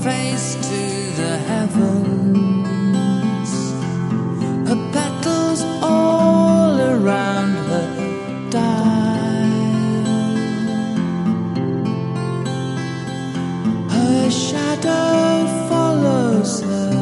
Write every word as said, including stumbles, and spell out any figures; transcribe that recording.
face to the heavens. Her petals all around her die. Her shadow follows her